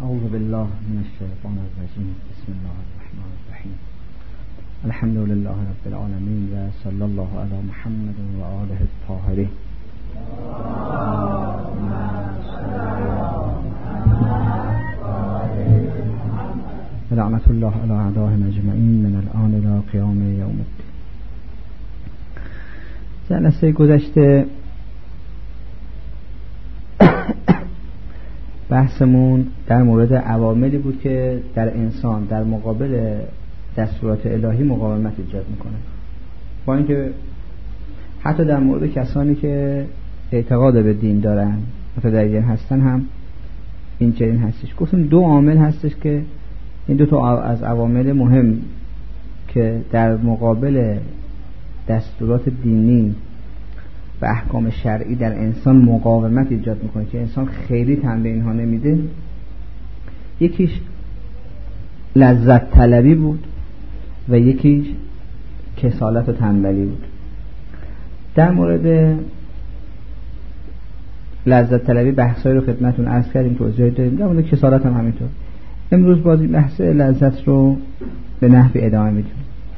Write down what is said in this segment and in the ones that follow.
اعوذ بالله من الشیطان الرجیم. بسم الله الرحمن الرحیم. الحمد لله رب العالمین و صلی الله علی محمد و آله الطاهرین. لعنت الله علی اعدائهم اجمعین من الآن الی قیام یوم الدین. جلسه گذشته بحثمون در مورد عواملی بود که در انسان در مقابل دستورات الهی مقاومت ایجاد میکنه، با اینکه حتی در مورد کسانی که اعتقاد به دین دارن متدین هستن هم این چنین هستش. گفتم دو عامل هستش که این دو تا از عوامل مهم که در مقابل دستورات دینی و احکام شرعی در انسان مقاومت ایجاد میکنه که انسان خیلی تن به اینها نمیده. یکیش لذت طلبی بود و یکیش کسالت و تنبلی بود. در مورد لذت طلبی بحثایی رو خدمتتون عرض کردیم، توضیح دادیم. در مورد کسالت هم همینطور. امروز باز بحث لذت رو به نحوی ادامه میدیم.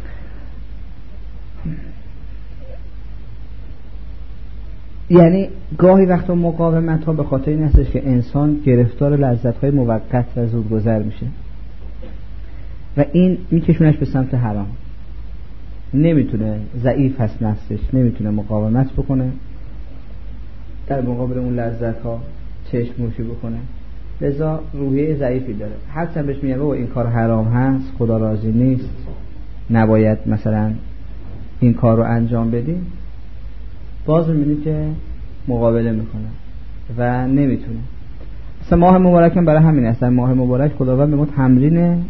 یعنی گاهی وقتا مقاومت ها به خاطر این هستش که انسان گرفتار لذت های موقت و زودگذر میشه و این میکشونش به سمت حرام. نمیتونه، ضعیف هست نفسش، نمیتونه مقاومت بکنه در مقابل اون لذت ها، چشم موشی بکنه، لذا روحیه ضعیفی داره. هرچند بهش میگه بابا این کار حرام هست، خدا راضی نیست، نباید مثلا این کار رو انجام بدیم، باز میبینی که مقابله میکنه و نمیتونه. مثلا ماه مبارک هم برای همین است. ماه مبارک خداوند به ما تمرین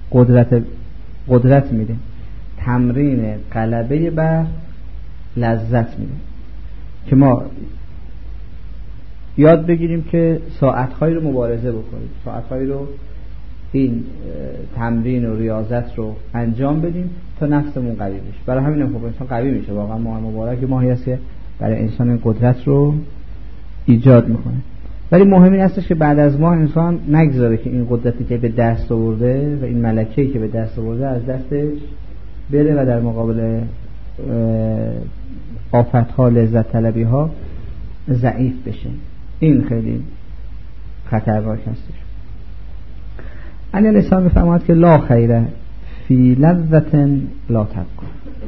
قدرت میده، تمرین غلبه بر لذت میده که ما یاد بگیریم که ساعت‌هایی رو مبارزه بکنیم، ساعت‌هایی رو این تمرین و ریاضت رو انجام بدیم تا نفسمون قوی بشه. برای همین هم انسان قوی میشه. واقعا ماه مبارک ماهی است که برای انسان قدرت رو ایجاد میکنه. ولی مهم این هستش که بعد از ماه انسان نگذاره که این قدرتی که به دست آورده و این ملکه‌ای که به دست آورده از دستش بره و در مقابل آفت‌ها، لذت طلبی‌ها ضعیف بشه. این خیلی خطرناک هستش. علی علیه السلام می‌فرماید که لا خیر فی لذت لا تبقی.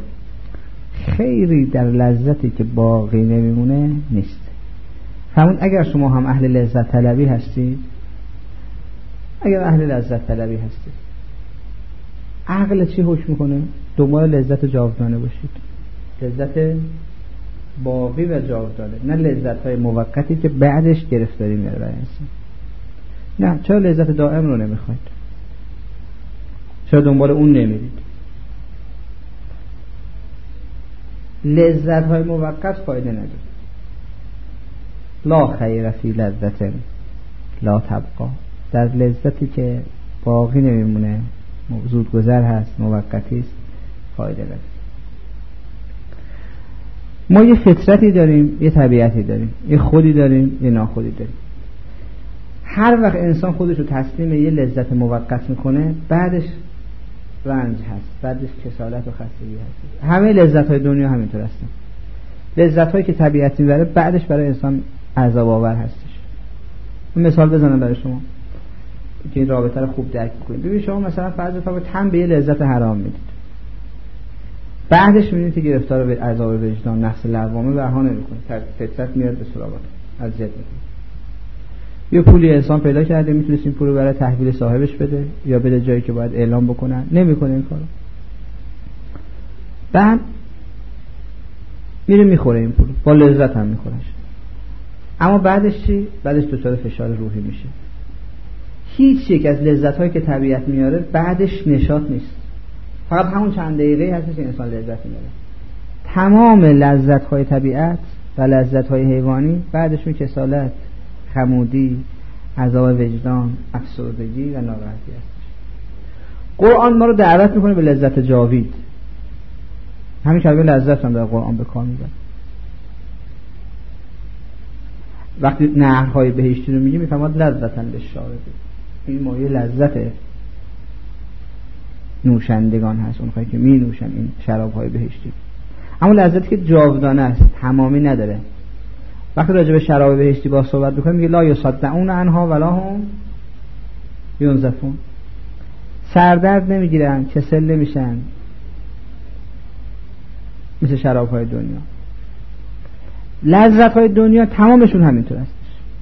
خیری در لذتی که باقی نمیمونه نیست. همون اگر شما هم اهل لذت طلبی هستید، اگر اهل لذت طلبی هستید، عقل چی حکم میکنه؟ دنبال لذت جاودانه باشید، لذت باقی و جاودانه، نه لذت های موقتی که بعدش گرفتاری میاره برای انسان. نه، چرا لذت دائم رو نمیخواید؟ چرا دنبال اون نمیرید؟ لذت های موقت فایده نداره. لا خیر فی لذت لا تبقی. در لذتی که باقی نمیمونه، زود گذر هست، موقتی است، فایده نداره. ما یه فطرتی داریم، یه طبیعتی داریم، یه خودی داریم، یه ناخودی داریم. هر وقت انسان خودش رو تسلیم یه لذت موقت میکنه، بعدش رنج هست، بعدش کسالت و خستگی هست. همه لذت های دنیا همینطور هستن. لذت هایی که طبیعت میبره بعدش برای انسان عذاب آور هستش. مثال بزنم برای شما که این رابطه رو خوب درک کنید. ببین شما مثلا فرض بفرمایید تن به یه لذت حرام میدید، بعدش میبینید که گرفتار به عذاب وجدان، نفس لوامه بها نمیکنه، فطرت میاد به سراغت، اذیت میکنه. یه پولی انسان پیدا کرده، میتونست این پول رو برای تحویل صاحبش بده یا بده جایی که باید اعلام بکنن، نمیکنه این کارو. بعد میره میخوره این پول، با لذت هم میخورش. اما بعدش چی؟ بعدش دچار فشار روحی میشه. هیچ یک از لذت هایی که طبیعت میاره بعدش نشاط نیست، فقط همون چند دقیقه هستش که انسان لذت میاره. تمام لذت های طبیعت و لذت های حیوانی بعدش کسالت، خمودی، عذاب وجدان، افسردگی و ناراحتی هستش. قرآن ما رو دعوت میکنه به لذت جاوید. همین کلمه لذت هم در قرآن به کار میبره. وقتی نهرهای بهشتی رو میگه میفهمد لذتن للشاربین، این مایه لذت نوشندگان هست، اونهایی که می نوشن این شراب‌های بهشتی. اما لذتی که جاودانه است، تمامی نداره. وقتی راجع به شراب بهشتی با صحبت بکنیم میگه لا یصدعون عنها ولا هم ینزفون، سردرد نمیگیرن، کسل نمیشن مثل شراب‌های دنیا. لذت‌های دنیا تمامشون همینطور است.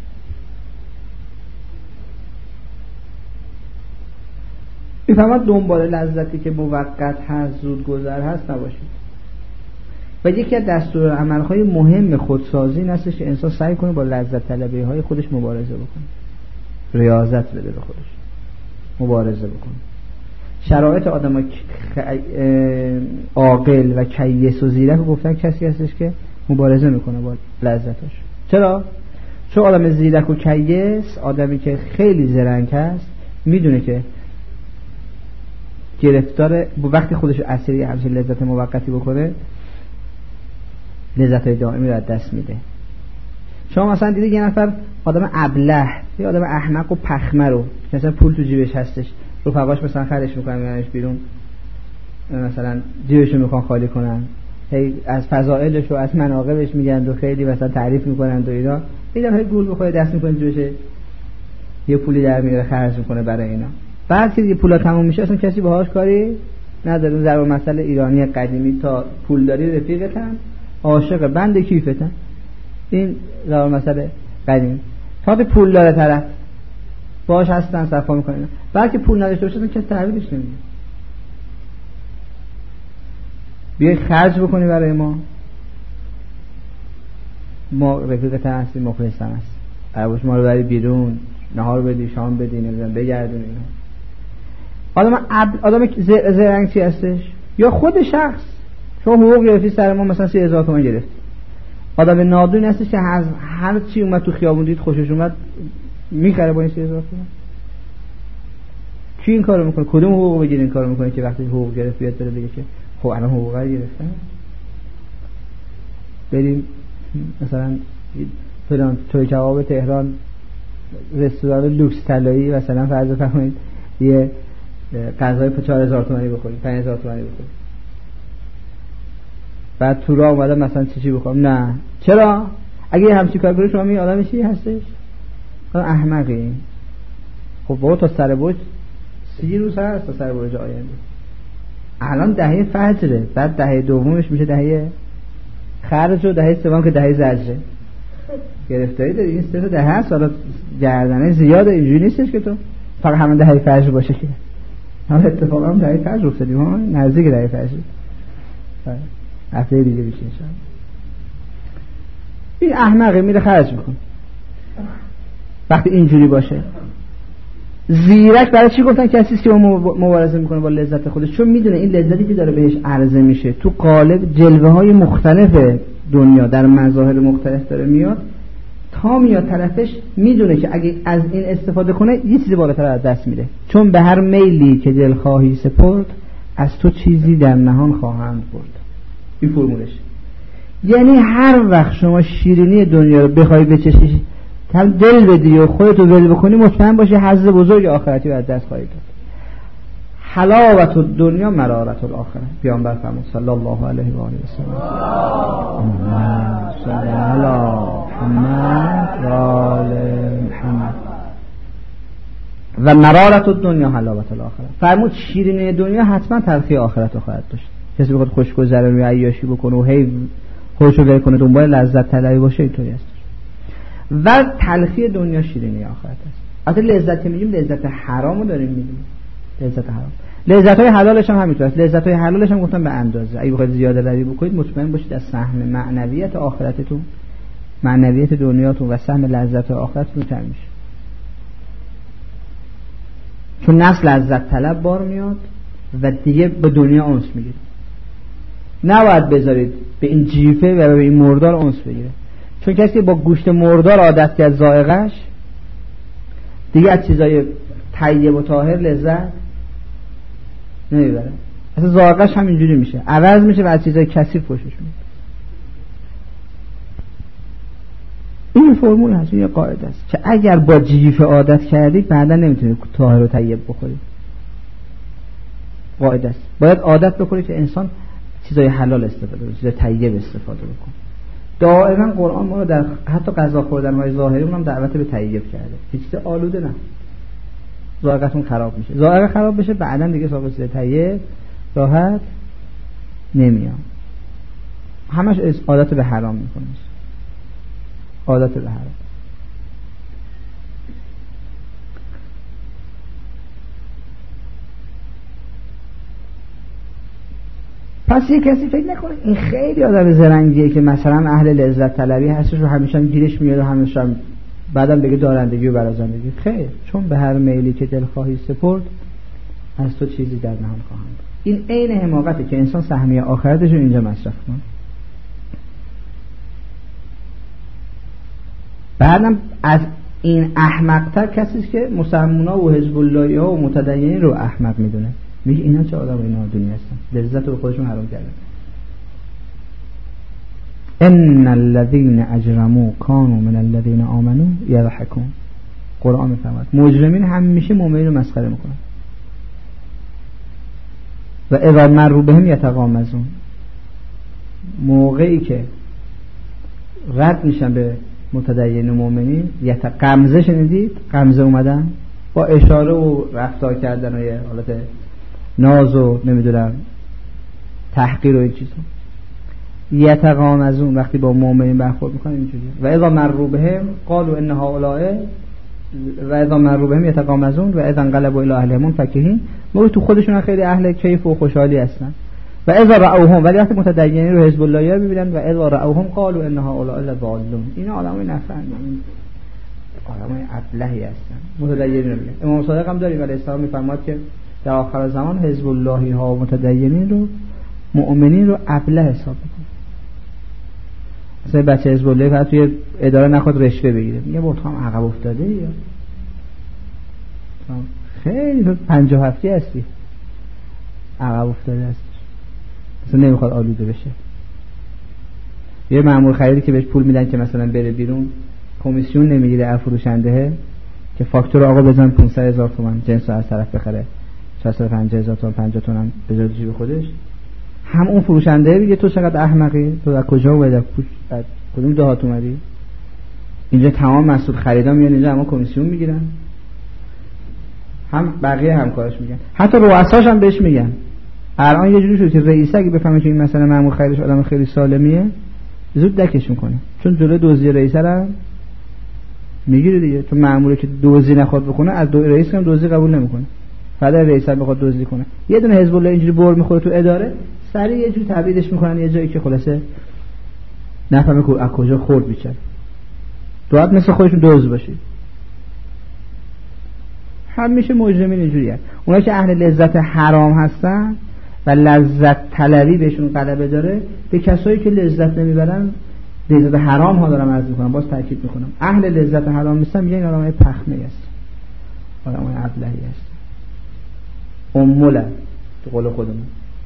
میفهمد دنبال لذتی که موقت هست، زود گذر هست نباشید. و یکی از دستورالعمل‌های مهم خودسازی این هستش که انسان سعی کنه با لذت طلبی‌های خودش مبارزه بکنه، ریاضت بده به خودش، مبارزه بکنه. شرایط آدم عاقل و کیس و زیرک گفتن کسی هستش که مبارزه میکنه با لذتش. چرا؟ چون آدم زیرک و کیس، آدمی که خیلی زرنگ هست، میدونه که گرفتار وقتی خودش اسیر همچین لذت موقتی بکنه، لذت دائمی رو از دست میده. شما مثلا دیدید یه نفر آدم ابله یا آدم احمق و پخمه رو مثلا پول تو جیبش هستش، رفقاش مثلا خرج میکنن میارنش بیرون، مثلا جیبشو میخوان خالی کنن، هی از فضائلش و از مناقبش میگن و خیلی مثلا تعریف میکنن و اینا، اینا هی گول بخوره دست میکنه جوشه، یه پولی در میاره خرج میکنه برای اینا. بعد که پولا تموم میشه اصلا کسی باهاش کاری نداره. ضرب المثل ایرانی قدیمی تا پولداری رفیقتن، عاشق بند کیفتن. این ضرب المثل قدیمی. تا به پول داره طرف باهاش هستن صفا میکنن، بعد که پول نداشته باشه اصلا کسی تحویلش نمیده. بیای خرج بکنی برای ما رفیقت هستیم، مخلص هم هست، عربوش ما رو بری بیرون، نهار بدی، شام بدی، نمیدونم بگردون اینا. آدم زرنگ چی هستش؟ یا خود شخص شما حقوق گرفتی سر ما، مثلا 30,000 تومان گرفتی. آدم نادون هستش که هر چی اومد تو خیابون دید خوشش اومد میخره با این 30,000 تومان. کی این کارو میکنه؟ کدوم حقوق بگیر این کارو میکنه که وقتی حقوق گرفت بیاد بره بگه که خب الان حقوق رو گرفتم، بریم مثلا فلان توی کباب تهران رستوران لوکس طلایی مثلا فرض بفرمایید یه غذای 4,000 تومانی بخوریم، 5,000 تومانی بخوریم، بعد تو راه اومدم مثلا چی بخورم؟ نه. چرا؟ اگه همچین کار کنی شما می آدم چی هستش؟ آدم احمقی. خب بابا تا سر برج 30 روز هست تا سر برج آینده. الان دهه فجره، بعد دهه دومش میشه دهه خرج و دهه سوم که دهه زجره. گرفتاری داری این سه تا دهه هست، حالا گردنه زیاده، اینجوری نیستش که تو فقط همون دهه فجر باشه که. حالا اتفاقا هم دهه فجر افتادیم ها، نزدیک دهه فجر. هفته دیگه میشه انشاءالله. این احمقه میره خرج میکنه وقتی اینجوری باشه. زیرک برای چی گفتن کسی است که مبارزه میکنه با لذت خودش؟ چون میدونه این لذتی که داره بهش عرضه میشه تو قالب جلوه های مختلف دنیا در مظاهر مختلف داره میاد، تا میاد طرفش میدونه که اگه از این استفاده کنه یه چیزی بالاتر از دست میره. چون به هر میلی که دل خواهی سپرد، از تو چیزی در نهان خواهند برد. این فرمولش. یعنی هر وقت شما شیرینی دنیا رو بخوای بچشی، هم دل بدی و خودتو ول بکنی، مطمئن باشی حظ بزرگ آخرتی رو از دست خواهی داد. حلاوت الدنیا مرارت الاخره. پیامبر فرمود صلی الله علیه و آله و سلم. صلی الله محمد و آل محمد. و مرارت الدنیا حلاوت الاخره. فرمود شیرینی دنیا حتما تلخی آخرت رو خواهد داشت. کسی بخواد خوشگذرانی و عیاشی بکنه و هی خودشو ول کنه دنبال لذت طلبی باشه، اینطوری است. و تلخی دنیا شیرینی آخرت است. البته لذت که میگیم لذت حرامو داریم میگیم، لذت حرام. لذت‌های حلالش هم همینطور است. لذت‌های حلالش هم گفتم به اندازه. اگه بخواید زیاده روی بکنید مطمئن باشید از سهم معنویت آخرتتون، معنویت دنیاتون و سهم لذت آخرتتون کم میشه. چون نفس لذت طلب بار میاد و دیگه به دنیا انس میگیره. نباید بذارید به این جیفه و به این مردار انس بگیره. چون کسی با گوشت مردار عادت کرد ذائقه‌اش، دیگه از چیزای طیب و طاهر لذت نمیبره. اصلا ذائقه‌اش هم اینجوری میشه، عوض میشه و از چیزای کثیف خوشش میاد. این فرمول هست، یه قاعده است که اگر با جیف عادت کردی بعدا نمیتونی طاهر و طیب بخوری. قاعده است، باید عادت بکنی که انسان چیزای حلال استفاده کنه، چیزای طیب استفاده بکنه. دائما قرآن ما رو در حتی غذا خوردن های ظاهری اونم دعوت به طیب کرده، هیچ چیز آلوده نه. ذائقتون خراب میشه، ذائقه خراب بشه بعدا دیگه سراغ چیز طیب راحت نمیام. همش عادت به حرام میکنه، عادت به حرام. پس یه کسی فکر نکنه این خیلی آدم زرنگیه که مثلا اهل لذت طلبی هستش و همیشه گیرش میاد و همیشه بعدم بگه دارندگی و برازندگی. خیر، چون به هر میلی که دل خواهی سپرد از تو چیزی در نهان خواهند. این عین حماقته که انسان سهمیه آخرتش رو اینجا مصرف کنه. بعدم از این احمق‌تر کسی است که مسلمونا و حزب الله‌ها و متدینین رو احمق میدونه. میگه اینا چه آدم اینا دنیا هستن، لذت رو به خودشون حرام کردن. ان الذين اجرموا كانوا من الذين آمنوا يضحكون. قرآن میفرماید مجرمین همیشه مؤمنین رو مسخره میکنن. و اذا مروا بهم یتغامزون. موقعی که رد میشن به متدین و مؤمنین، غمزه شنیدید؟ غمزه اومدن با اشاره و رفتار کردن و یه حالت ناز و نمیدونم تحقیر و این چیزا. یتغامزون وقتی با مؤمنین برخورد میکنن اینجوریه. و اذا مروا بهم قالوا ان هؤلاء و اذا مروا بهم یتغامزون و اذا انقلبوا الی اهلهم فکهین. موقع تو خودشون خیلی اهل کیف و خوشحالی هستن. و اذا رأوهم، ولی وقتی متدینین رو حزب اللهی میبینن و اذا رأوهم قالوا ان هؤلاء لضالون. اینا آدمای نفهمی، آدمای ابلهی هستن. متدینین رو میگن. امام صادق هم داریم علیه السلام میفرماد که در آخر زمان حزب اللهی ها و متدینین رو مؤمنین رو ابله حساب میکنن. مثلا بچه حزب الله فقط توی اداره نخواد رشوه بگیره، میگه با تو هم عقب افتاده یا خیلی تو 57 هستی عقب افتاده هستی، مثلا نمیخواد آلوده بشه. یه مأمور خریدی که بهش پول میدن که مثلا بره بیرون، کمیسیون نمیگیره از فروشنده که فاکتور آقا بزن 500,000 تومان جنس از طرف بخره، 450,000 تومان 50 تومن بذاره جیب خودش. هم اون فروشنده میگه تو چقدر احمقی، تو از کجا اومدی، از کدوم دهات اومدی؟ اینجا تمام مسئول خریدا میان اینجا، اما کمیسیون میگیرن. هم بقیه همکارش میگن، حتی رؤساش هم بهش میگن. الان یه جوری شد که رئیس اگه بفهمه که این مثلا مأمور خریدش آدم خیلی سالمیه زود دکش میکنه، چون جلوی دزدی رئیس رو میگیره دیگه. چون مأموری که دزدی نخواد بکنه از رئیس هم دزدی قبول نمیکنه، فقط رئیس هم بخواد دزدی کنه. یه دونه حزب الله اینجوری بر میخوره تو اداره، سریع یه جوری تبعیدش میکنن یه جایی که خلاصه نفهمه که از کجا خورد بیچاره. باید مثل خودشون دزد باشه. همیشه مجرمین اینجوریه. اونایی که اهل لذت حرام هستن و لذت طلبی بهشون غلبه داره، به کسایی که لذت نمیبرن، لذت حرام ها دارم عرض میکنم، باز تاکید میکنم، اهل لذت حرام نیستن، میگن این آدمای پخمه است، آدمای ابلهی است، اموله تو قول خودمون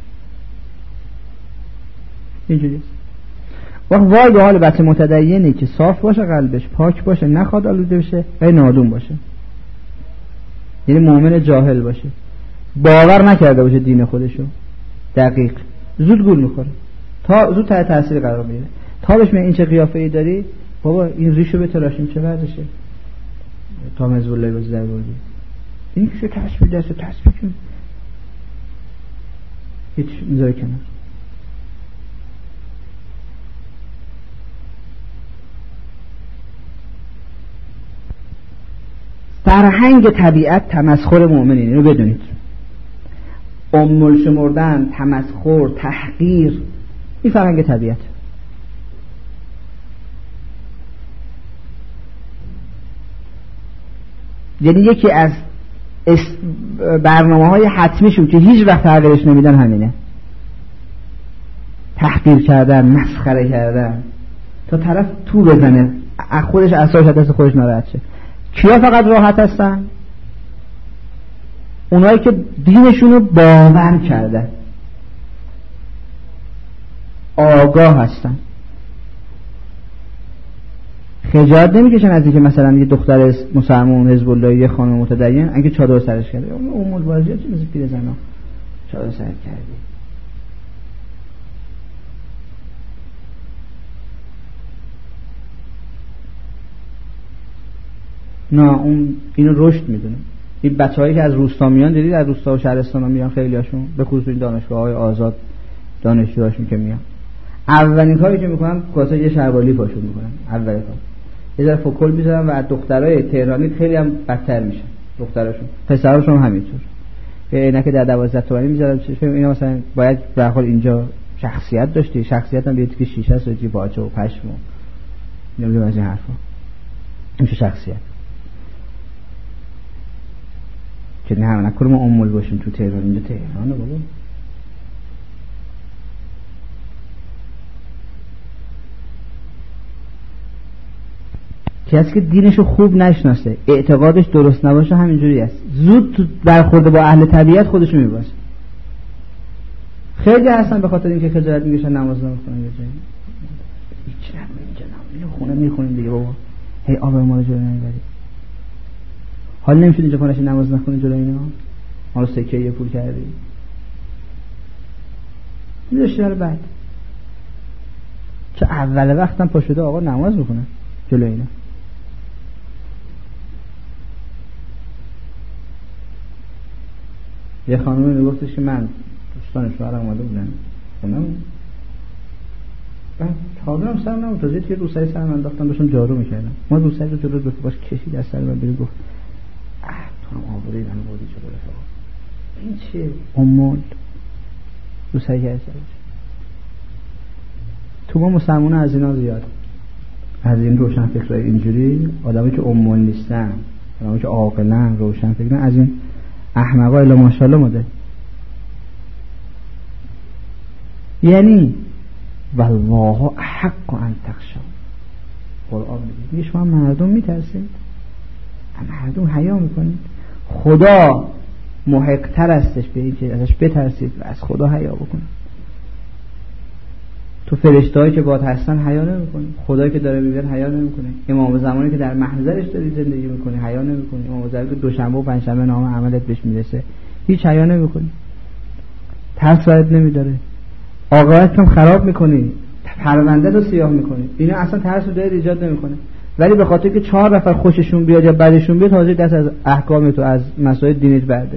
اینجوری است. وای به حال بچه متدینی که صاف باشه، قلبش پاک باشه، نخواد آلوده بشه و نادون باشه، یعنی مؤمن جاهل باشه، باور نکرده باشه دین خودشو، دقیق زود گول میخوره، تا زود تحت تاثیر قرار میگیره. تا بهش میگه این چه قیافه ای داری بابا، این ریشو بتراشیم چه وضعشه، تا حزب الله باز در بردی این که تسبیح دست تسبیح کن هیچ میذاره کنار. فرهنگ طبیعت تمسخر مؤمنین، اینو بدونید. امول شمردن، تمسخر، تحقیر، این فرهنگ طبیعت. یعنی یکی از برنامه‌های حتمیشون که هیچ وقت تغییرش نمیدن همینه، تحقیر کردن، مسخره کردن، تا طرف تو بزنه، خودش اعصابش از دست خودش ناراحت شه. کیا فقط راحت هستن؟ اونایی که دینشونو باور کردن، آگاه هستن. خجالت نمیکشن از اینکه مثلا یه دختر مسلمان حزب الله، یه خانم متدین اگه چادر سرش کرده، اون البازیات چه مثل پیرزنا چادر سر کرده. نه اون اینو رشد میدونه. این بچه‌هایی که از روستا میان، دیدید از روستا و شهرستانا میان خیلیاشون، به خصوص این دانشگاه‌های آزاد دانشجوهاشون که میان، اولین کاری که میکنن واسه یه شربالی پاشون میکنن. اولین کار یه ذره فوکل میذارن و دخترای تهرانی خیلی هم بدتر میشن، دختراشون پسراشون همینطور. اینا که در 12 تومانی میذارن اینا مثلا باید به هر حال اینجا شخصیت داشتی، شخصیت هم بیاد که شیشه است و جی باچه و پشم و نمیدونم از این حرفا. این شخصیت که نه همه نکنه ما امول باشیم تو تهران. اینجا تهرانه بابا. کسی که دینشو خوب نشناسه، اعتقادش درست نباشه، همینجوری است، زود تو برخورده با اهل طبیعت خودشو میباسه. خیلی هستن به خاطر اینکه خجالت میکشن نماز نمیخونن. یه جایی هیچ اینجا خونه میخونیم دیگه بابا، هی آب ما رو جلو نمیبری. حال نمیشد اینجا کنش نماز نخونی جلو اینا، ما رو سکه یه پول کردی میداشتی رو بعد چه اول وقتم پا شده آقا نماز بخونن جلو اینا. یه خانومی میگفتش که من دوستان شوهرم اومده بودن خونم، بعد چادرم سر نبود، تازه توی روسری سرم انداختم داشتم جارو میکردم، ما روسری رو جلو باش کشید از سر من بیرون، گفت تو هم آوردی من بودی جلو رفاق. این چیه؟ امول روسری که تو ما مسلمان از اینا زیاد، از این روشن فکرهای اینجوری، آدمی که امول نیستن، آدمی که عاقلن روشن فکرن، از این احمقا الا ماشاءالله ماده. یعنی والله حق ان تخشوا، قرآن میگه شما مردم میترسید، مردم حیا میکنید، خدا محق تر استش به این که ازش بترسید و از خدا حیا بکنید. تو فرشتهایی که باهات هستن حیا نمیکنی، خدایی که داره میبینه حیا نمیکنه، امام زمانی که در محضرش داری زندگی میکنی حیا نمیکنی، امام زمانی که دوشنبه و پنجشنبه نام عملت بهش میرسه هیچ حیا نمیکنی، ترس برات نمیداره، عاقبتت هم خراب میکنی، پرونده رو سیاه میکنی. اینا اصلا ترس رو داره ایجاد نمیکنه، ولی به خاطر که 4 نفر خوششون بیاد یا بدشون بیاد حاضر دست از احکام تو از مسائل دینیت برداری.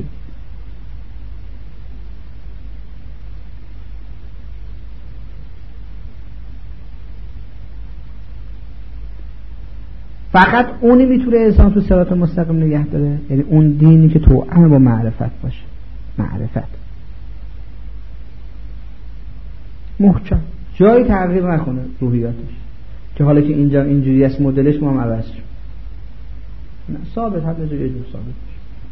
فقط اونی میتونه انسان تو صراط مستقیم نگه داره، یعنی اون دینی که توأم با معرفت باشه. معرفت محکم، جایی تغییر نکنه روحیاتش، که حالا که اینجا اینجوری است مدلش ما هم عوض شد، نه ثابت، حتی جایی جور ثابت باشه.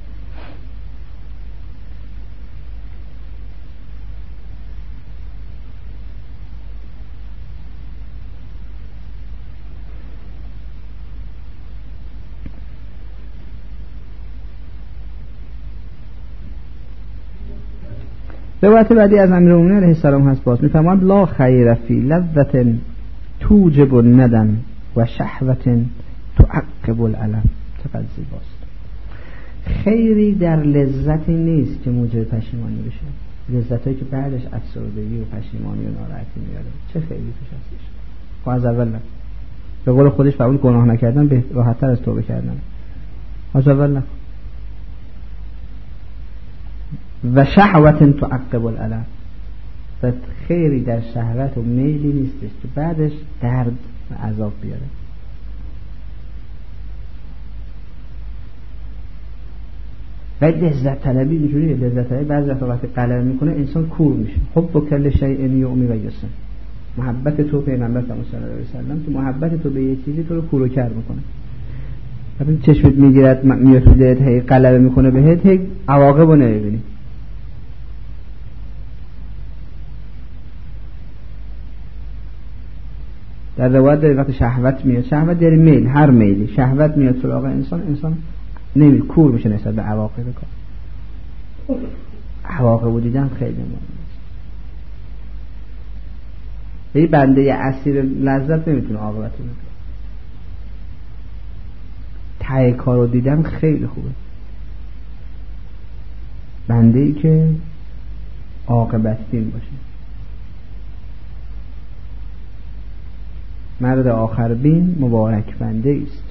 روایت بعدی از امیرالمومنین علیه السلام هست، باز میفرماید لا خیر فی لذة توجب الندم و شهوة تعقب الالم. چقدر زیباست. خیری در لذتی نیست که موجب پشیمانی بشه، لذتایی که بعدش افسردگی و پشیمانی و ناراحتی میاره، چه خیری توش هستش. خب از اول نه، به قول خودش فرمود گناه نکردن به راحت‌تر از توبه کردن. از اول نه. و شهوت تعقب الالم، و خیری در شهوت و میلی نیستش که بعدش درد و عذاب بیاره. و لذت طلبی اینجوریه، لذت طلبی بعضی وقتی غلبه میکنه انسان کور میشه. حب کل شیء یؤمی و یسم، محبت تو پیغمبر صلی الله علیه و سلم، تو محبت تو به یه چیزی تو رو کور و کر میکنه. وقتی چشمت میگیرد میاد تو دلت، هی غلبه میکنه بهت، هی عواقبو نمیبینی. در روایت داری وقتی شهوت میاد، شهوت داری میل، هر میلی شهوت میاد سراغ انسان نمی کور میشه نسبت به عواقب کار. عواقب دیدن خیلی مهمه. یه بنده اسیر لذت نمیتونه عاقبت رو ببینه. ته کار رو دیدم خیلی خوبه. بنده ای که عاقبت بین باشه، مرد آخر بین مبارک بنده است.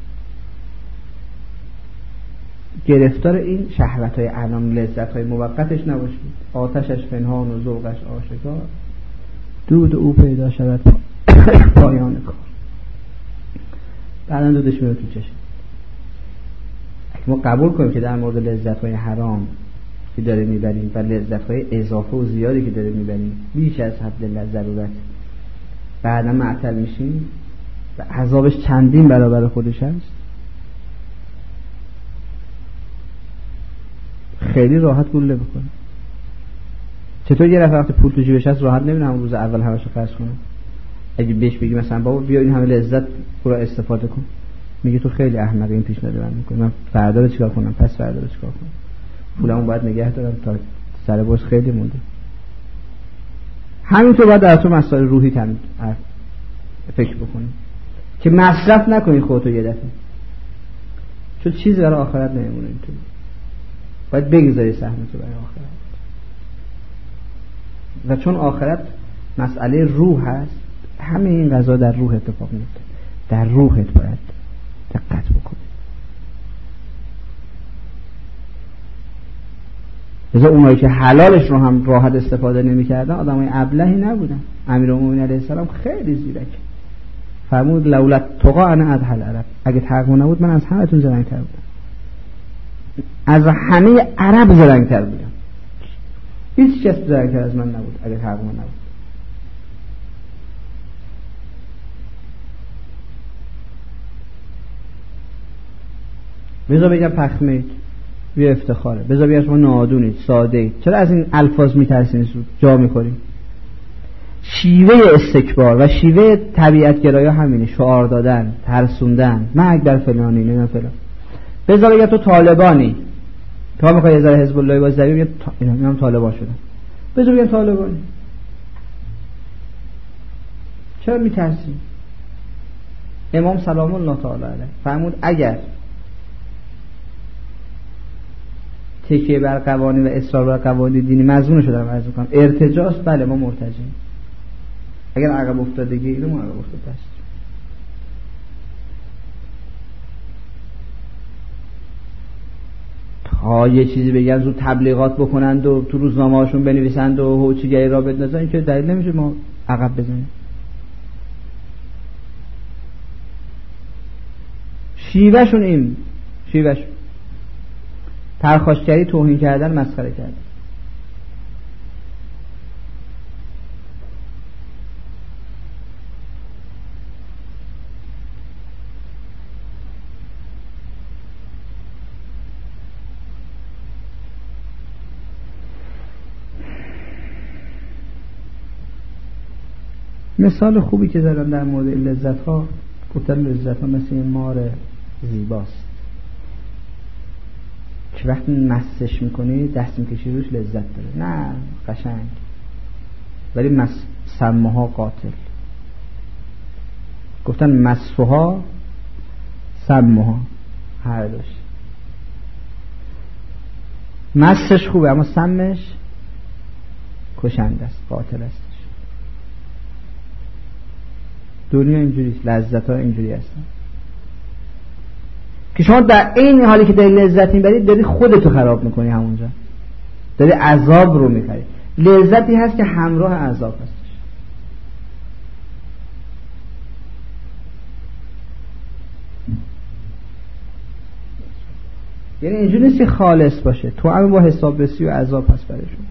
گرفتار این شهوت های الان، لذت های موقتش نباشید. آتشش پنهان و ذوقش آشکار، دود او پیدا شود پایان کار. بعدن دودش میره تو چشم. ما قبول کنیم که در مورد لذت های حرام که داره میبریم و لذت های اضافه و زیادی که داره میبریم بیش از حد ضرورت، بعدا معطل میشیم و عذابش چندین برابر خودش هست. خیلی راحت گوله بکنه. چطور یه رفت پول تو جیبش هست راحت نمیدونم روز اول همشو خرج کنه؟ اگه بهش بگی مثلا بابا بیا این همه لذت رو استفاده کن، میگه تو خیلی احمقی، این پیشنهاد من میکنی، من فردا رو چیکار کنم، پس فردا رو چیکار کنم، پولمو باید نگه دارم تا سر بوش خیلی مونده. همینطور باید در تو مسائل روحی فکر بکنی که مصرف نکنی خودتو یه دفعه، چون چیزی برای آخرت نمیمونه. اینطور باید بگذاری سهمتو برای آخرت، و چون آخرت مسئله روح هست، همه این قضا در روح اتفاق میفته. در روحت باید دقت بکنی. لذا اونایی که حلالش رو هم راحت استفاده نمی‌کردن آدمای ابلهی نبودن. امیرالمومنین علیه السلام خیلی زیرک فرمود لولت تقا انا ادهل عرب، اگه تقوا نبود من از همتون زرنگ‌تر بودم، از همه عرب زرنگ‌تر بودم، هیچ کس زرنگ‌تر از من نبود اگه تقوا نبود. بذار بگم پخمید بیا افتخاره، بذار بگم شما نادونید، ساده اید، چرا از این الفاظ میترسین زود جا میکنیم؟ شیوه استکبار و شیوه طبیعت گرایی همینه، شعار دادن، ترسوندن، مرگ بر فلانی نه فلان. بذار بگم تو طالبانی، تا میخوای یه ذره حزب الله بازی بگم اینا هم طالبان شدن، بذار بگم طالبانی. چرا میترسین؟ امام سلام الله تعالی علیه فرمود اگر تکیه بر قوانین و اصرار بر قوانین دینی مضمون شده رو عرض می‌کنم ارتجاست، بله ما مرتجعیم. اگر عقب افتادگی اینو ما عقب افتاده است. تا یه چیزی بگن زود تبلیغات بکنند و تو روزنامه‌هاشون بنویسند و هوچیگری را بندازن، این که دلیل نمیشه ما عقب بزنیم. شیوهشون این شیوهشون پرخاشگری، توهین کردن، مسخره کردن. مثال خوبی که زدم در مورد لذت ها، گفتن لذت ها مثل این مار زیباست که وقتی مسش میکنی دست میکشی روش لذت داره، نه قشنگ، ولی سمها قاتل. گفتن مسفها سمها، هر دوش مسش خوبه اما سمش کشنده است، قاتل است. دنیا اینجوریست، لذت ها اینجوری هستن که شما در این حالی که داری لذت میبری داری خودتو خراب میکنی، همونجا داری عذاب رو میخری. لذتی هست که همراه عذاب هستش. یعنی اینجوری نیست که خالص باشه، تو هم با حسابرسی و عذاب هست برشون.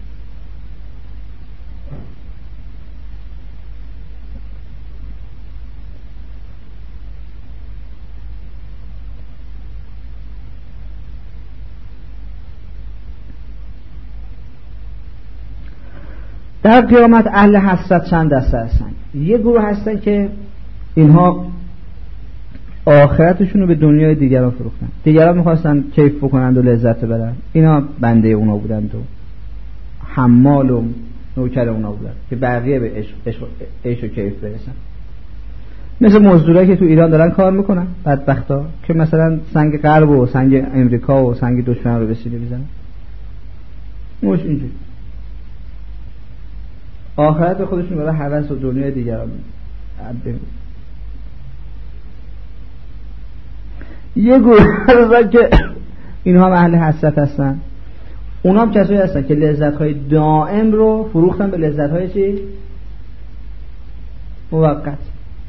در قیامت اهل حسرت چند دسته هستن. یه گروه هستن که اینها آخرتشون رو به دنیای دیگران فروختن، دیگران میخواستن کیف بکنند و لذت ببرن، اینا بنده اونا بودند و حمال و نوکر اونا بودن که بقیه به عیش و کیف برسن. مثل مزدورایی که تو ایران دارن کار میکنن بدبختا که مثلا سنگ غرب و سنگ امریکا و سنگ دشمن رو به سینه میزنن. موش اینجوری آخرت به خودشون برای هوس و دنیای دیگران میدن. یه گروه هستن که اینها هم اهل حسرت هستن، اونا هم کسایی هستن که لذت‌های دائم رو فروختن به لذت‌های چی؟ موقت.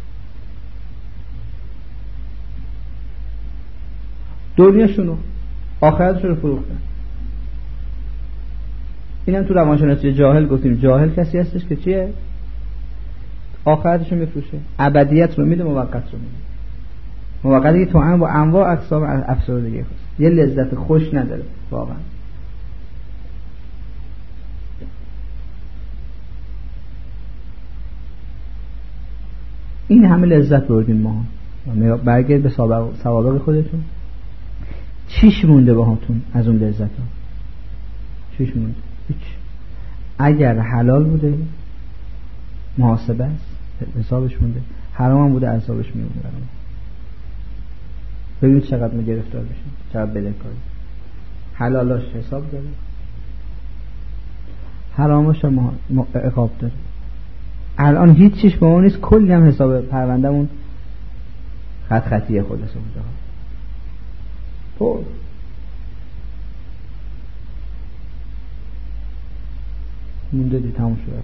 دنیاشونو آخرتشون رو فروختن. اینم تو روانشناسی جاهل گفتیم جاهل کسی هستش که چیه؟ آخرتشو میفروشه، ابدیت رو میده، موقت رو میده. موقتی که تو هم با انواع اقسام افسردگی هست، یه لذت خوش نداره واقعا. این همه لذت بردیم ما. برگرد به سوابق خودتون، چیش مونده باهاتون از اون لذت ها؟ چیش مونده؟ هیچ. اگر حلال بوده محاسبه است، حسابش مونده، حرام هم بوده حسابش میمونه. ببینید چقدر ما گرفتار بشیم، چقدر بدهکاری. حلالاش حساب داره، حراماش هم عقاب داره. الان هیچ چیش به ما نیست، کلی هم حساب پروندهمون خط خطیه خودش اونجا تو مونده دی تموم شده.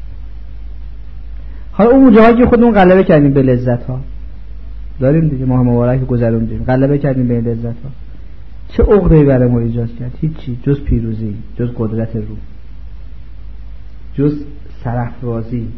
حالا اون جاهایی که خودمون غلبه کردیم به لذت ها داریم دیگه، ماه مبارک گذروندیم، غلبه کردیم به لذت ها، چه عقده‌ای برای ما ایجاد کرد؟ هیچی جز پیروزی، جز قدرت روح، جز سرافرازی.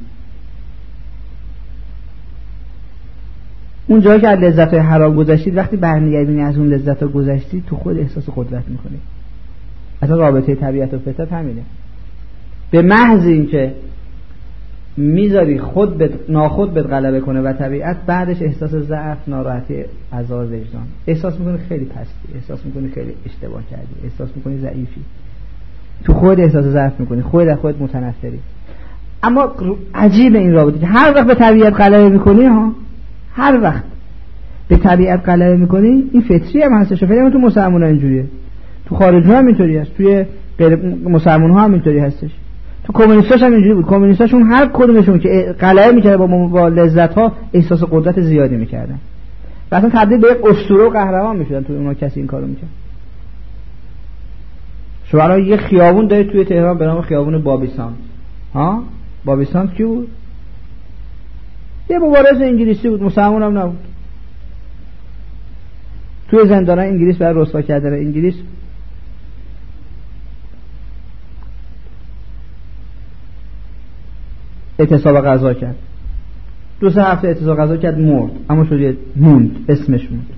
اون جایی که از لذت‌های حرام گذشتید، وقتی برمیگردید از اون لذت‌ها گذشتید، تو خود احساس قدرت می‌کنید. اصلا رابطه طبیعت و فطرت همینه. به محض اینکه میذاری ناخود بهت غلبه کنه و طبیعت، بعدش احساس ضعف، ناراحتی، عذاب، وجدان احساس می‌کنی، خیلی پستی احساس می‌کنی، خیلی اشتباه کردی، احساس می‌کنی ضعیفی، تو خود احساس ضعف می‌کنی، خودت متنفری. اما عجیب این رابطه که هر وقت به طبیعت غلبه می‌کنی، هر وقت به طبیعت غلبه می‌کنی، این فطری هم هستش. فعلا تو مسلمان‌ها اینجوریه، تو خارج‌ها هم اینطوری هست، توی غیر مسلمان‌ها هم اینطوری هستش. تو کمونیستاش هم اینجوری بود. کمونیستاشون هر کدومشون که غلبه می‌کرد با لذت‌ها، احساس قدرت زیادی می‌کردن. مثلا تبدیل به یک اسطوره و قهرمان می‌شدن. تو اونها کسی این کارو می‌کرد. شما الان یه خیابون دارید توی تهران به نام خیابون بابیسان. بابیسان کی بود؟ یه مبارز انگلیسی بود، مسلمان هم نبود. توی زندان انگلیس برای رسوا کردن انگلیس اعتصاب غذا کرد. 2-3 هفته اعتصاب غذا کرد، مرد. اما شد موند، اسمش موند.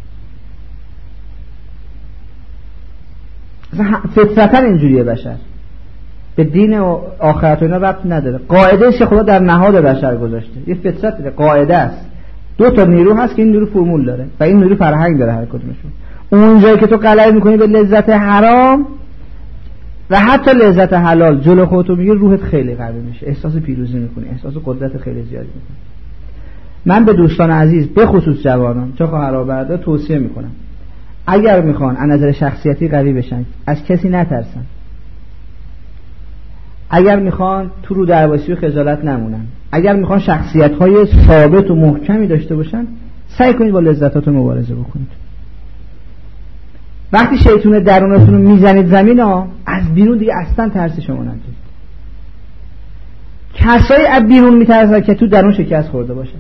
فطرتا اینجوریه بشر، به دین و آخرت و اینا ربط نداره. قاعده است که خدا در نهاد بشر گذاشته، یه فطرت داره، قاعده است. 2 نیرو هست که این نیرو فرمول داره و این نیرو فرهنگ داره هر کدومشون. اون جایی که تو غلبه می‌کنی به لذت حرام و حتی لذت حلال، جلو خودتو میگی، روحت خیلی قوی میشه، احساس پیروزی می‌کنی، احساس قدرت خیلی زیادی می‌کنی. من به دوستان عزیز به خصوص جوانان، چه خواهر و برادر، توصیه می‌کنم اگر میخوان از نظر شخصیتی قوی بشن، از کسی نترسن. اگر میخوان تو رو درواسی و خجالت نمونن، اگر میخوان شخصیت‌های ثابت و محکمی داشته باشن، سعی کنید با لذتاتون مبارزه بکنید. وقتی شیطان درونتون رو میزنید زمین، از بیرون دیگه اصلا ترس شما ندارید. کسایی از بیرون میترسن که تو درون شکست خورده باشن.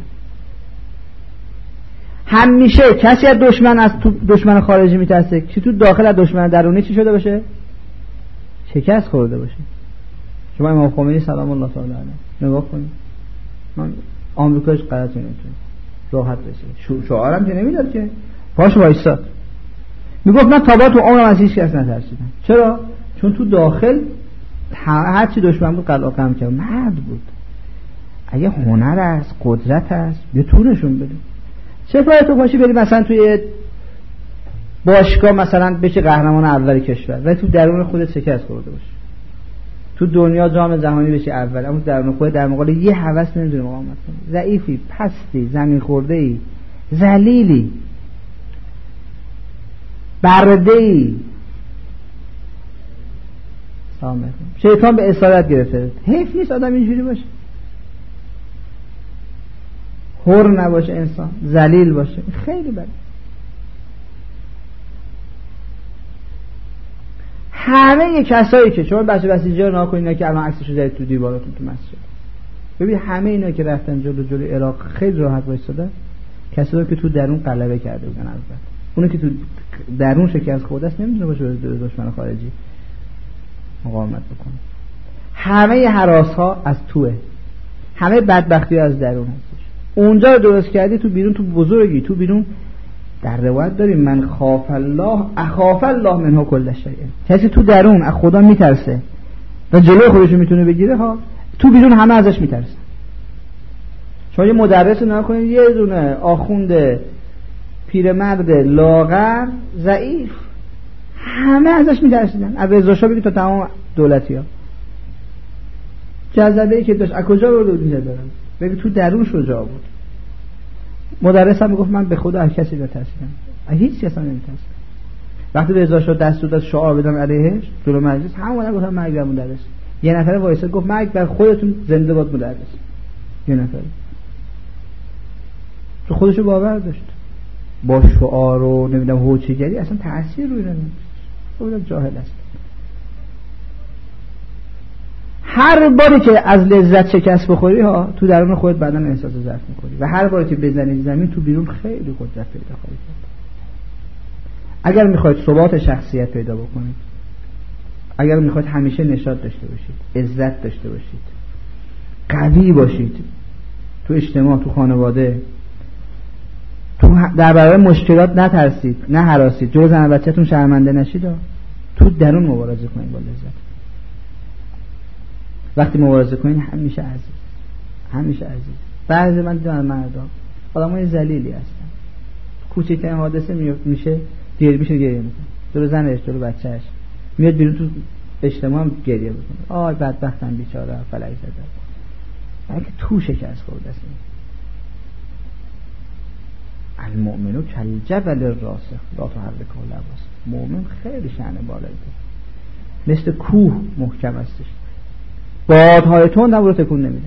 همیشه کسی از دشمن خارجی میترسه که تو داخل از دشمن درونی چی شده باشه؟ شکست خورده باشه. شما امام خمینی سلام الله تعالی علیه نگاه کنید، من آمریکاش غلطی نمیتونه راحت بشه، شعارم که نمیداد که پاش وایساد، میگفت من تا با تو عمرم از هیچ کس نترسیدم. چرا؟ چون تو داخل هر چی دشمن بود قلقم کرد، مرد بود. اگه هنر است، قدرت است، به تونشون بده. چه فایده تو باشی بری مثلا توی باشگاه مثلا بشه قهرمان اول کشور و تو درون خودت شکست خورده باشی؟ تو دنیا جام جهانی بشی اول، اما درون خود در مقابل یه هوس نمیتونی مقاومت کنی. ضعیفی، پستی، زمین خورده‌ای، ذلیلی، برده‌ای. شیطان به اسارت گرفته. حیف نیست آدم اینجوری باشه، حر نباشه، انسان ذلیل باشه، خیلی بده. همه کسایی که شما بسیجا رو نگاه کنید، اینا که الان عکسشو زدید تو دیواراتون تو مسجد، ببین همه اینا که رفتن جلوی عراق خیلی راحت وایسادن، کسایی که تو درون غلبه کرده بودن. البته اونی که تو درون شکست خورده است نمیتونه باشه به دشمن خارجی مقاومت بکنه. همه هراس‌ها از توه، همه بدبختی از درون هستش. اونجا رو درست کردی، تو بیرون تو بزرگی، تو بیرون در روایت داریم من خاف الله اخاف الله منه کل شیء. کسی تو درون از خدا میترسه و جلوی خودش میتونه بگیره ها، تو بیرون همه ازش میترسن. شما یه مدرس رو نگاه کنید، یه دونه آخوند پیرمرد لاغر ضعیف، همه ازش میترسیدن. از رضا شاه بگید تا تمام دولتی‌ها. جذبه‌ای که داشت از کجا برده بود اینجا دارن؟ بگید تو درون شجاع بود. مدرس هم میگفت من به خدا هر کسی نترسیدم، هیچ کس هم نمیترسیدم. وقتی رضا شاه دستور داد شعار بدن علیهش جلو مجلس، همون گفتن مرگ بر مدرس. یه نفر وایساد گفت مرگ بر خودتون، زنده باد مدرس. یه نفر تو خودشو باور داشت، با شعار و نمیدونم هوچیگری اصلا تأثیر روی نداشت. خودت جاهل است. هر باری که از لذت شکست بخوری ها، تو درون خودت بعداً احساس ضعف می‌کنی و هر باری که بزنی زمین، تو بیرون خیلی قدرت پیدا خواهی کرد. اگر می‌خواید ثبات شخصیت پیدا بکنید، اگر می‌خواید همیشه نشاط داشته باشید، عزت داشته باشید، قوی باشید تو اجتماع، تو خانواده، تو در برابر مشکلات نترسید، نه هراسید، جز زن بچه‌تون شرمنده نشید، تو درون مبارزه کنید با لذت. وقتی مبارزه کنید همیشه عزیز، همیشه عزیز. بعضی من دیدم مردم آدمای ذلیلی هستن، کوچکترین حادثه میشه گریه میکنه، جلو زنش، جلو بچه‌اش، میاد بیرون تو اجتماع هم گریه میکنه. آی بدبختم بیچاره، فلک زده. بلکه تو شکست خورده است. المؤمنو کالجبل الراسخ لا تحرکه لباس. مؤمن خیلی شأن بالایی داره، مثل کوه محکم استش، بادهای تند هم رو تکون نمیده.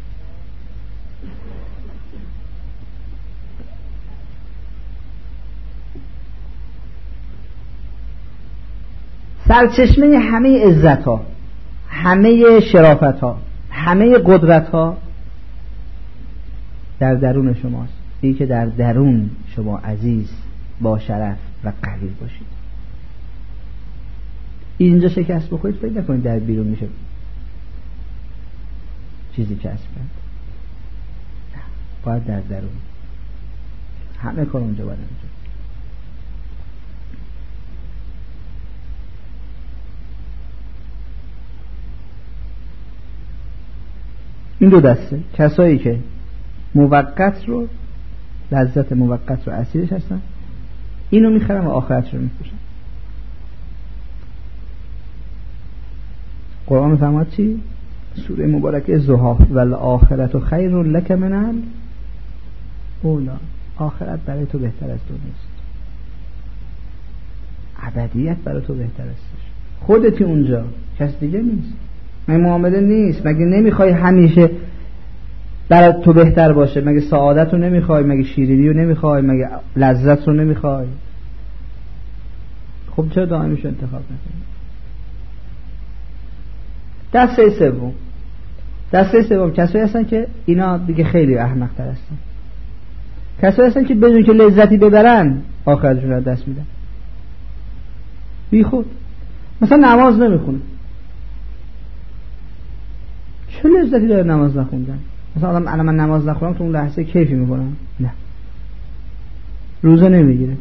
سرچشمه همه عزت ها، همه شرافت ها، همه قدرت ها در درون شماست. این که در درون شما عزیز، با شرف و قوی باشید. اینجا شکست بخورید، فکر نکنید در بیرون میشه چیزی کسب کرد. باید در درون، همه کار اونجا باید انجام. این دو دسته کسایی که موقت رو، لذت موقت رو اسیرش هستن، اینو میخرن و آخرت رو میفروشن. قرآن میفرماد چی؟ سوره مبارکه ضحی والآخرة خیر لک من الاولی. آخرت برای تو بهتر از دنیاست، ابدیت برای تو بهتر است. خودتی اونجا، کس دیگه نیست. مگه معامله نیست؟ مگه نمیخوای همیشه برای تو بهتر باشه؟ مگه سعادت رو نمیخوای؟ مگه شیرینی رو نمیخوای؟ مگه لذت رو نمیخوای؟ خب چرا دائمیشو انتخاب نکنی؟ دسته سوم کسایی هستن که اینا دیگه خیلی احمق تر هستن. کسایی هستن که بدون که لذتی ببرن آخرتشون رو دست میدن، بی خود. مثلا نماز نمیخونه، چه لذتی داره نماز نخوندن؟ مثلا آدم الان من نماز نخونم تو اون لحظه کیفی میکنم؟ نه. روزه نمیگیره،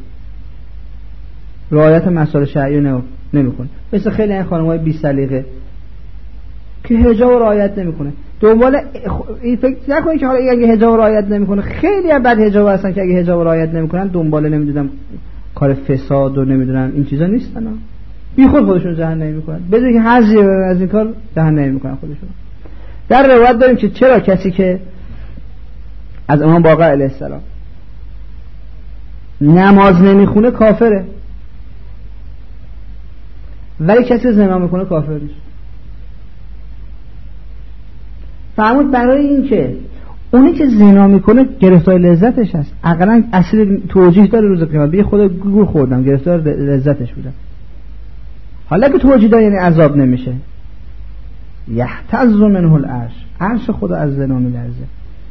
رعایت مسائل شرعی نمیکنه، مثل خیلی این خانم‌های بی سلیقه که حجاب رعایت نمیکنه. دنبال این فکر نکنید که حالا اگه حجاب رعایت نمیکنه، خیلی هم بد حجاب هستن که اگه حجاب رعایت نمیکنن دنبال نمیدونم کار فساد و نمیدونم این چیزا نیستن. بی خود خودشون جهنمی میکنن، بدون که حظی از این کار جهنمی میکنن خودشون. در روایت داریم که چرا کسی که از امام باقر علیه السلام نماز نمیخونه کافره، ولی کسی زنا میکنه کافر نیست. فرمود برای این که اونی که زنا میکنه گرفتار لذتش هست، اقلا اصل توجیه داره روز قیامت، بگه خدا گول خوردم گرفتار لذتش بودم. حالا که توجیه داره یعنی عذاب نمیشه. یحتز منه العرش، عرش خدا از زنا میلرزه.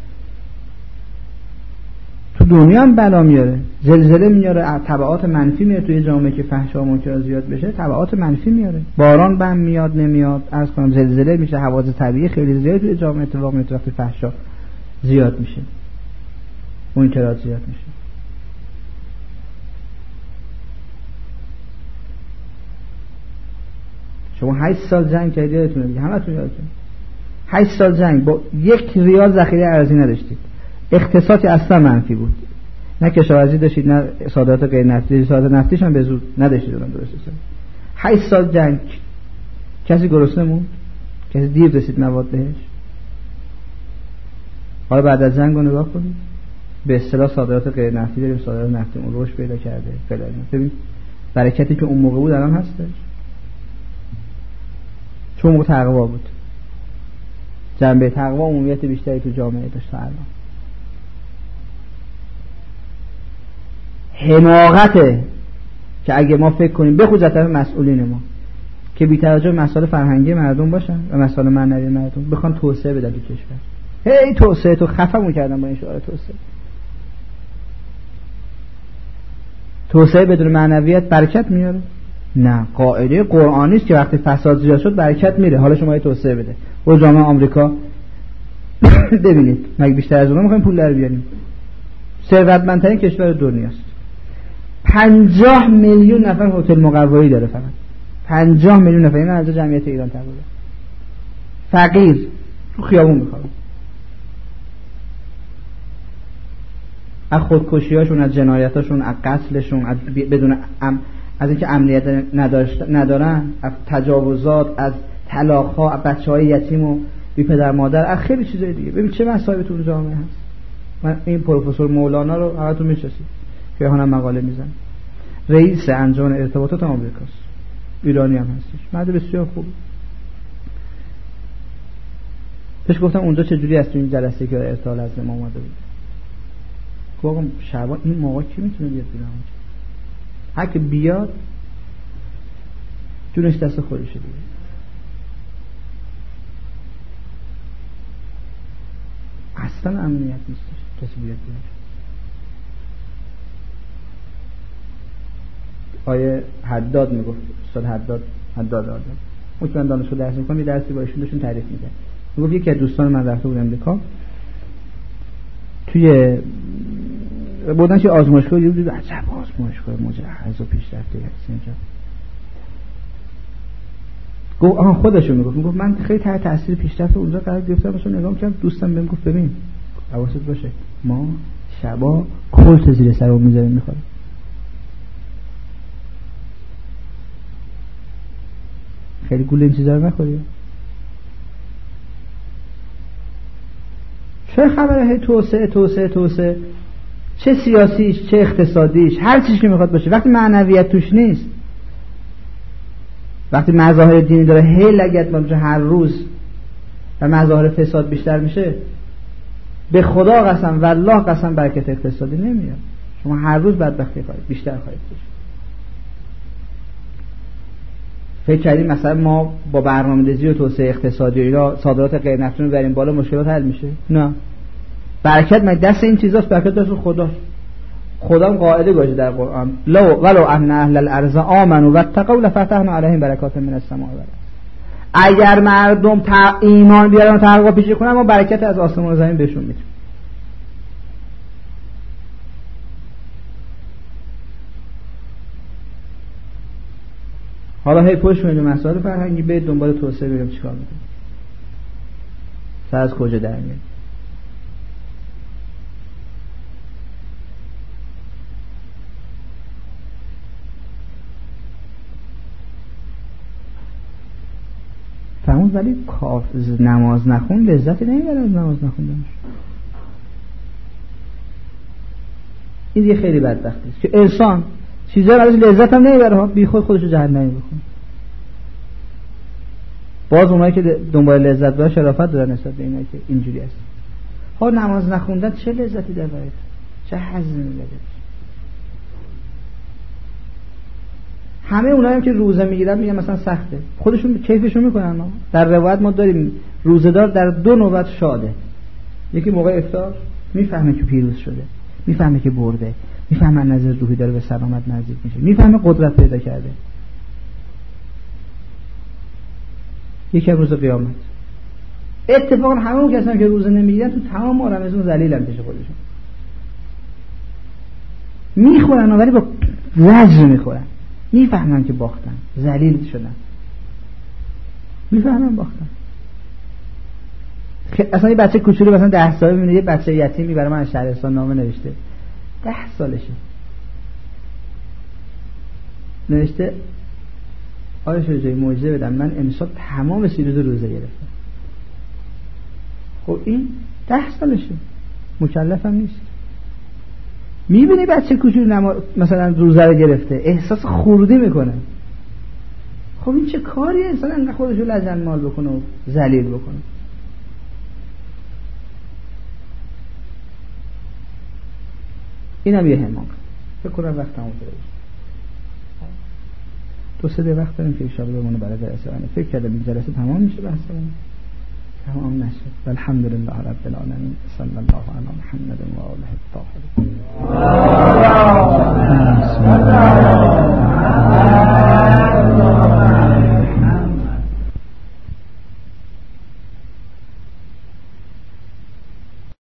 تو دنیا هم بلا میاره، زلزله میاره، تبعات منفی میاره. توی جامعه که فحش و منکر زیاد بشه تبعات منفی میاره، باران بم میاد نمیاد، عرض کنم زلزله میشه، حوادث طبیعی خیلی زیاد توی جامعه اتفاق میفته وقتی فحشا زیاد میشه، منکرات زیاد میشه. شما 8 سال جنگ کردید، یادتونه دیگه، همتون یادتونه 8 سال جنگ با 1 ریال ذخیره ارزی نداشتید، اقتصادی اصلا منفی بود، نه کشاورزی داشتید نه صادرات غیر نفتی، صادرات نفتیش هم به زور نداشتید. اون درسته 8 سال جنگ کسی گرسنه موند؟ کسی دیر رسید مواد بهش؟ حالا بعد از جنگ رو نگاه کنید، به اصطلاح صادرات غیر نفتی داریم، صادرات نفتی اون رشد پیدا کرده فلان. ببین برکتی که اون موقع بود الان هستش، چون موقع تقوا بود، جنبه تقوا عمومیت بیشتری تو جامعه داشت تا الان. حماقته که اگه ما فکر کنیم بخواد از طرف مسئولین ما که بی توجه به مسائل فرهنگی مردم باشن و مسائل معنوی مردم بخوان توسعه بدن تو کشور. هی توسعه، تو خفمون کردن با این شعار توسعه بدون معنویت برکت میاره؟ نه، قاعده قرآنی است که وقتی فساد زیاد شد برکت میره. حالا شما توسعه بده. و جامعه آمریکا ببینید، مگه بیشتر از اونها میخوایم پول در بیاریم؟ ثروتمندترین کشور دنیاست. 50 میلیون نفر هتل مقوایی داره، فقط 50 میلیون نفر، اینا از جمعیت ایران تقریبا. فقیر تو خیابون میخوابه، از خودکشیاشون، از جنایتاشون، از قتلشون، از بدون از اینکه امنیت ندارن، از تجاوزات، از طلاق‌ها، از بچه‌های یتیم و بی پدر مادر، از خیلی چیزای دیگه. ببین چه مسائلی تو جامعه هست. من این پروفسور مولانا رو همتون میشناسید که هم مقاله میزنه، رئیس انجمن ارتباطات آمریکاست، ایرانی هم هستش، مرد بسیار خوب. پیش گفتم اونجا چجوری است تو این جلسه که ارسال از ما اومده بود، گفتم شبا این موقع کی میتونه بیاد بیرون؟ هر که بیاد جونش دست خودشه دیگه. اصلا امنیت نیستش کسی بیاد بیرون. آیه حداد میگفت، استاد حداد اون که من دانشگاه درس میکنم، یه درسی با ایشون داشتیم تعریف میکرد. میگفت یکی از دوستان من رفته بود امریکا، توی بودن چه آزمایشگاه بود، عجب آزمایشگاه مجهز و پیشرفته هست اینجا. گفت خودشون میگفت من خیلی تحت تاثیر پیشرفت اونجا قرار گرفتم، مثلا نگاه می‌کردم، دوستم بهم گفت ببین حواست باشه ما شبا کلت زیر سرمون میذاریم میخوریم. خیلی گول این چیزا رو نخوریم. چه خبره؟ هی توسعه، چه سیاسیش چه اقتصادیش، هر چیزی که میخواد باشه، وقتی معنویت توش نیست، وقتی مظاهر دینی داره هی لگد باشه هر روز و مظاهر فساد بیشتر میشه، به خدا قسم والله قسم برکت اقتصادی نمیاد. شما هر روز بدبختی خواهید بیشتر خواهید داشت. فکر کردیم مثلا ما با برنامه‌ریزی و توسعه اقتصادی و اینا صادرات غیر نفتی رو ببریم بالا مشکلات حل میشه؟ نه، برکت من دست این چیزاست، برکت دست خداست. خدا قاعده گذاشته در قرآن ولو ان اهل الارض آمنوا واتقوا لفتحنا علیهم برکات من السماء والارض. اگر مردم ایمان بیارن و تقوا پیشه کنن ما برکت از آسمان و زمین بهشون میدیم. حالا هی پشت میاد مسائل فرهنگی، برید دنبال توسعه بریم چیکار میکنیم، سر از کجا در میاد. فرمود ولی نماز نخون لذتی نمیبره از نماز نخوندنش. این دیگه خیلی بدبختی است که انسان چیزا ازش لذت هم نمیبره، بیخود خودشو جهنمی بکنه. باز اونایی که دنبال لذت داره شرافت دارن نسبت به اینایی که اینجوری است. ها نماز نخوندن چه لذتی داره، چه حظی میده. همه اونایی که روزه میگیرن میگن مثلا سخته، خودشون کیفشون میکنن. در روایت ما داریم روزه‌دار در 2 نوبت شاده. یکی موقع افطار میفهمه که پیروز شده، میفهمه که برده، میفهمه نظر روحی داره به سلامت نزدیک میشه، میفهمه قدرت پیدا کرده. یکی روز قیامت اتفاقا همه اون کسانی که روزه نمیگیرن تو تمام ماه رمضان ذلیلن پیش خودشون، میخورن ولی با زجر میخورن، میفهمن که باختن، ذلیل شدن، میفهمن باختن. اصلا یه بچه کوچولو مثلا 10 ساله میبینه یه بچه یتیمی برای من از شهرستان نامه نوشته، 10 سالشه، نوشته آقای شجاعی معجزه بدم من امسال تمام 30 روز روزه گرفتم. خب این 10 سالشه، مکلف هم نیست. میبینی بچه کوچولو مثلا روزه رو گرفته احساس خردی میکنه. خب این چه کاریه انسان انقدر خودشو لجنمال بکنه و ذلیل بکنه؟ اینم یه حماق. فکر کنم وقت تموم شده. 2-3 دقیقه وقت داریم که انشاءالله بمونه برای جلسه بعد. فکر کردم این جلسه تمام میشه، بحثمون تمام نشد. الحمدلله رب العالمین، صلی الله علی محمد و آله.